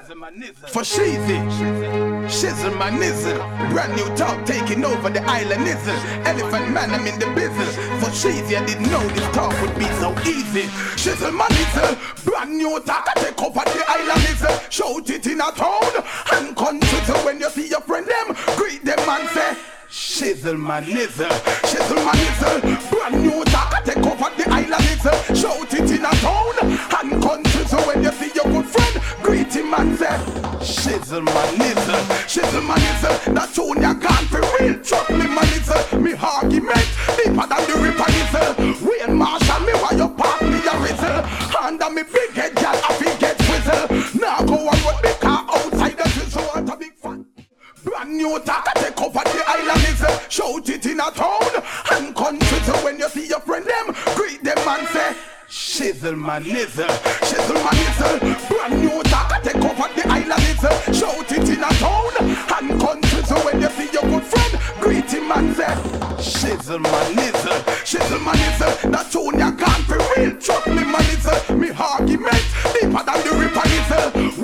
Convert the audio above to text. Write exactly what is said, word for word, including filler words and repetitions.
For Sheezy, Shizzle my nizzle. Brand new talk taking over the island nizzle. Elephant man, I'm in the business. For Sheezy, I didn't know this talk would be so easy. Shizzle my nizzle. Brand new talk, I take over the island nizzle. Shout it in a town and country. So when you see your friend them, greet them and say Shizzle my nizzle, shizzle my nizzle. Brand new talk, I take over the island nizzle. Shout it in a town and country. So when you see your good friend, greet him and say Shizzle my nizzle, shizzle my nizzle. That tune you gone for real. Trust me my nizzle. Me argument deeper than the ripper nizzle. Wayne Marshall me while you pass me a whistle. Under me big head girl I fi get whistle. Now go on with the car outside the drizzle. What a big fan. Brand new talk, I take over the island nizzle. Shout it in a town and country. So when you see your friend them, greet them and say Shizzle my nizzle, shizzle my nizzle. Brand new talk, I take over the island nizzle. Shout it in a town and country. So when you see your good friend, greet him and say Shizzle my nizzle, shizzle my nizzle. That tune you gone for real. Trust me my nizzle. Me argument deeper than the ripper nizzle.